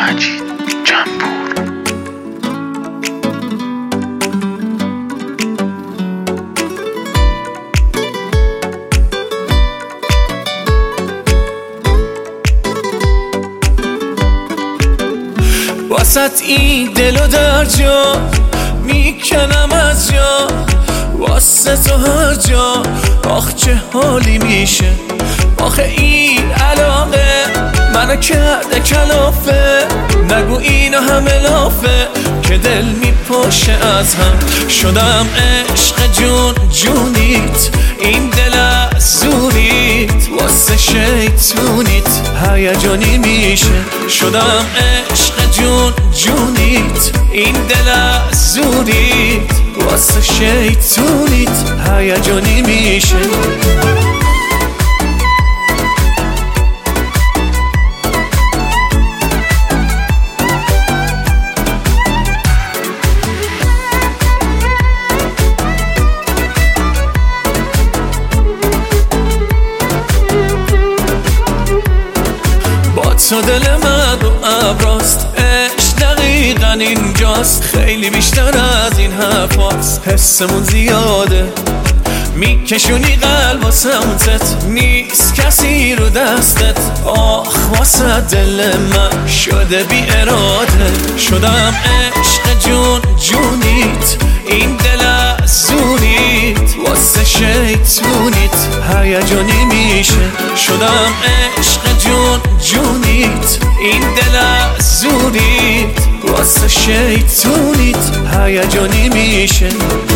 مجید جنبور. واسط این دلو در جا میکنم از جا، واسه تو هر جا. آخ چه حالی میشه، آخه این علاقه منو کرده کلافه. نگو اینا همه لافه که دل میپاشه از هم. شدم عشق جون جونیت، این دل از زونیت. واسه شیطونیت هیجانی میشه. شدم عشق جون جونیت، این دل از زونیت. واسه شیطونیت هیجانی میشه. تو دل من رو ابراست، عشق دقیقا اینجاست. خیلی بیشتر از این حرفاست، حسمون زیاده. میکشونی قلب و سمتت، نیست کسی رو دستت. آخ واسه دل من شده بی اراده. شدم عشق جون جونیت، این دل از زونیت. واسه شیطونیت هیجانی میشه. شدم عشق جون جونیت، این دل از زونیت. واسه شیطونیت هیجانی میشه.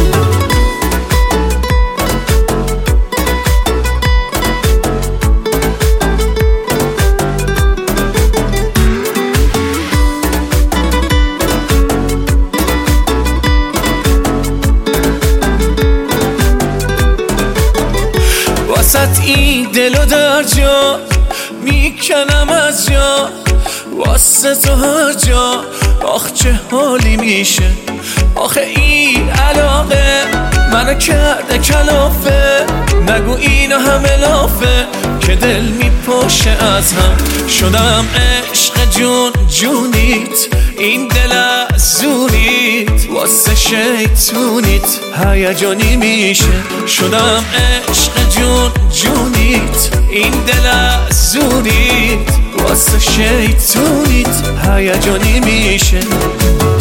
واسط این دلو در جا میکنم از جا، واسه تو هر جا. آخ چه حالی میشه، آخه این علاقه منو کرده کلافه. نگو اینا همه لافه که دل میپاشه از هم. شدم عشق جون جونیت، این دل از زونیت. واسه شیطونیت هیجانی میشه. شدم عشق جون جونیت، این دل از زونیت. واسه شیطونیت هیجانی میشه.